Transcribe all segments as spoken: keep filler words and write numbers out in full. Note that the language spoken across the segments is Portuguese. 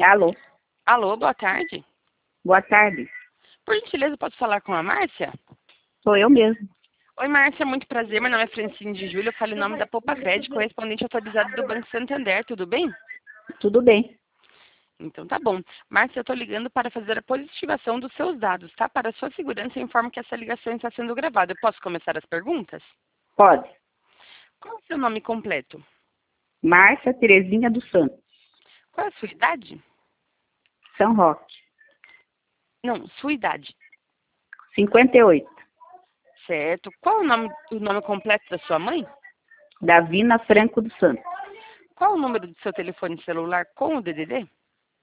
Alô, Alô, boa tarde. boa tarde. Por gentileza, posso falar com a Márcia? Sou eu mesmo. Oi, Márcia, muito prazer. Meu nome é Francine de Júlio. Eu falo em nome da Poupa Crédito, correspondente autorizado do Banco Santander. Tudo bem? Tudo bem? Então tá bom. Márcia, eu estou ligando para fazer a positivação dos seus dados, tá? Para a sua segurança, eu informo que essa ligação está sendo gravada. Eu posso começar as perguntas? Pode. Qual é o seu nome completo? Márcia Terezinha dos Santos, Qual é a sua idade? São Roque, Não, sua idade. cinquenta e oito. Certo. Qual é o nome, o nome completo da sua mãe? Davina Franco dos Santos, Qual é o número do seu telefone celular com o D D D?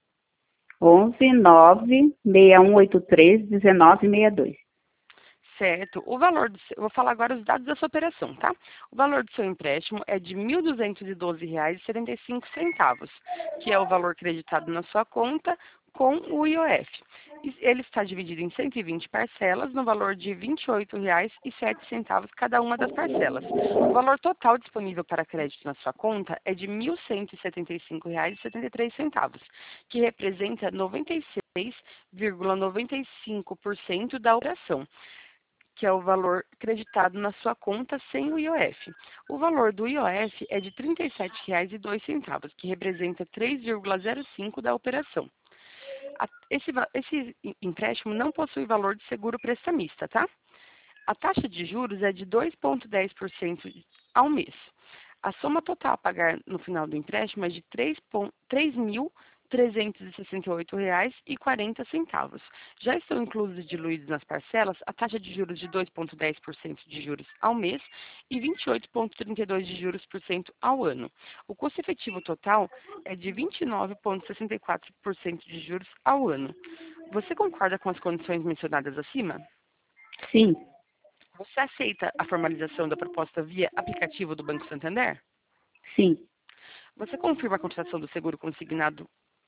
onze nove seis um oito três um nove seis dois. Certo. O valor do seu, eu vou falar agora os dados da sua operação, tá? O valor do seu empréstimo é de mil duzentos e doze reais e setenta e cinco centavos, que é o valor creditado na sua conta com o I O F. E ele está dividido em cento e vinte parcelas, no valor de vinte e oito reais e sete centavos cada uma das parcelas. O valor total disponível para crédito na sua conta é de mil cento e setenta e cinco reais e setenta e três centavos, que representa noventa e seis vírgula noventa e cinco por cento da operação, que é o valor creditado na sua conta sem o I O F. O valor do I O F é de trinta e sete reais e dois centavos, que representa três vírgula zero cinco por cento da operação. A- Esse, va- esse em- empréstimo não possui valor de seguro prestamista, tá? A taxa de juros é de dois vírgula dez por cento ao mês. A soma total a pagar no final do empréstimo é de três mil trezentos e sessenta e oito reais e quarenta centavos. Já estão inclusos e diluídos nas parcelas a taxa de juros de dois vírgula dez por cento de juros ao mês e vinte e oito vírgula trinta e dois por cento de juros por cento ao ano. O custo efetivo total é de vinte e nove vírgula sessenta e quatro por cento de juros ao ano. Você concorda com as condições mencionadas acima? Sim, Você aceita a formalização da proposta via aplicativo do Banco Santander? sim, Você confirma a contratação do seguro consignado?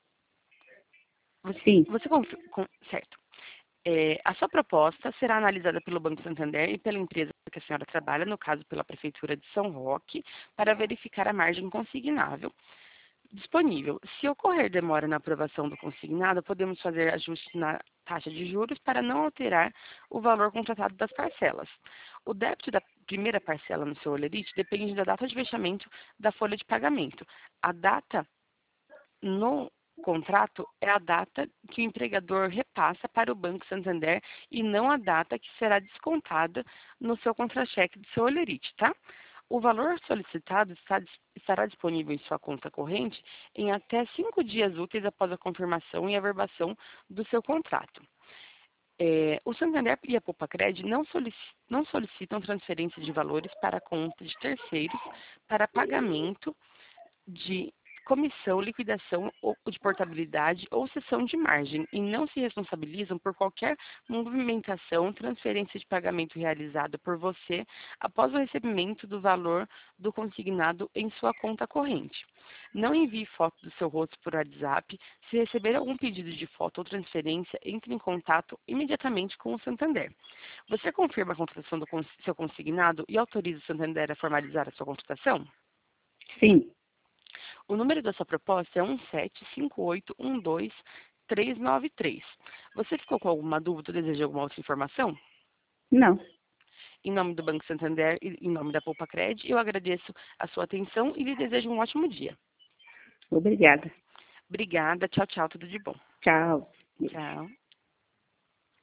Você, sim. você confirma, com, certo. É, a sua proposta será analisada pelo Banco Santander e pela empresa que a senhora trabalha, no caso pela Prefeitura de São Roque, para verificar a margem consignável disponível. Se ocorrer demora na aprovação do consignado, podemos fazer ajuste na taxa de juros para não alterar o valor contratado das parcelas. O débito da primeira parcela no seu holerite depende da data de fechamento da folha de pagamento. A data no contrato é a data que o empregador repassa para o Banco Santander e não a data que será descontada no seu contra-cheque do seu holerite, tá? O valor solicitado está, estará disponível em sua conta corrente em até cinco dias úteis após a confirmação e averbação do seu contrato. É, o Santander e a Poupa Cred não, solici não solicitam transferência de valores para a conta de terceiros para pagamento de comissão, liquidação ou de portabilidade ou cessão de margem e não se responsabilizam por qualquer movimentação, transferência de pagamento realizada por você após o recebimento do valor do consignado em sua conta corrente. Não envie foto do seu rosto por WhatsApp. Se receber algum pedido de foto ou transferência, entre em contato imediatamente com o Santander. Você confirma a contratação do cons- seu consignado e autoriza o Santander a formalizar a sua contratação? Sim. O número da sua proposta é um sete cinco oito um dois três nove três. Você ficou com alguma dúvida ou deseja alguma outra informação? Não. Em nome do Banco Santander e em nome da Poupa Cred, eu agradeço a sua atenção e lhe desejo um ótimo dia. Obrigada. Obrigada, tchau, tchau, tudo de bom. Tchau. Tchau.